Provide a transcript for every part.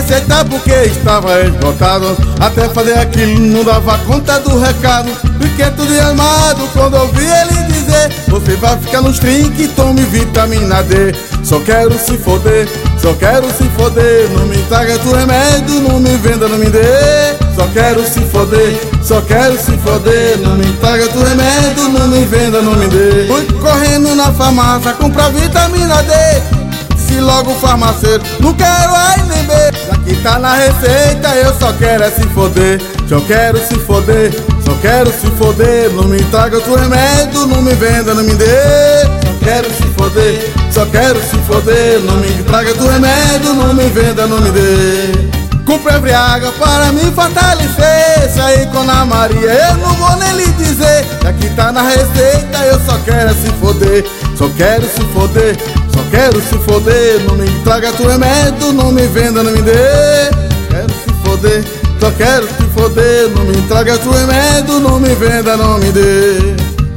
receita porque estava esgotado. Até fazer aquilo não dava conta do recado. Fiquei tudo armado quando ouvi ele dizer: você vai ficar nos trinques, tome vitamina D. Só quero se foder, só quero se foder. Não me traga tu remédio, não me venda, não me dê. Só quero se foder, só quero se foder. Não me traga tu remédio, não me venda, não me dê. Fui correndo na farmácia comprar vitamina D. Se logo o farmaceiro, não quero ai nem B. Já que tá na receita, eu só quero é se foder. Só quero se foder, só quero se foder. Não me traga tu remédio, não me venda, não me dê. Só quero se foder, só quero se foder. Não me traga tu remédio, não me venda, não me dê. Comprei Viagra para me fortalecer. Saí com a Maria, eu não vou nem lhe dizer. Já que tá na receita, eu só quero se foder. Só quero se foder, só quero se foder. Não me traga tu remédio, não me venda, não me dê. Quero se foder, só quero se foder. Não me traga tu remédio, não me venda, não me dê.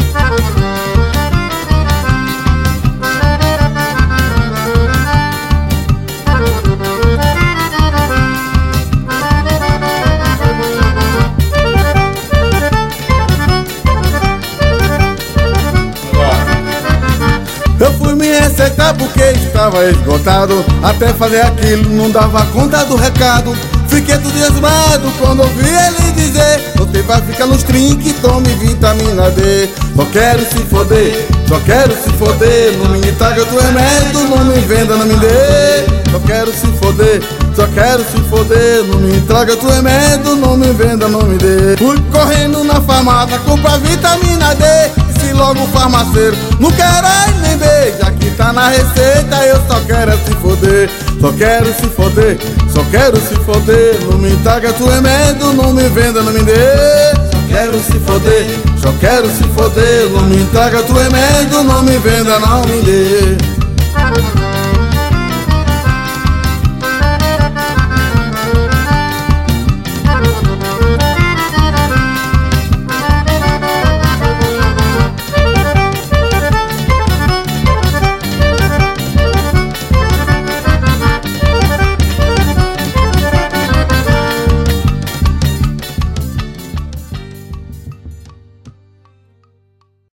Eu fui me receitar porque estava esgotado. Até fazer aquilo não dava conta do recado. Fiquei tudo desmado quando ouvi ele dizer: você vai ficar nos trinques, tome vitamina D. Só quero se foder, só quero se foder. Não me traga tu remédio, não me venda, não me dê. Só quero se foder, só quero se foder. Não me traga tu remédio, não me venda, não me dê. Fui correndo na farmácia comprar vitamina D. Se logo o farmaceiro, não quero ai nem B. Já que tá na receita, eu só quero é se foder. Só quero se foder, só quero se foder. Não me traga tu remédio, não me venda, não me dê. Só quero se foder, só quero se foder. Não me traga tu remédio, não me venda, não me dê.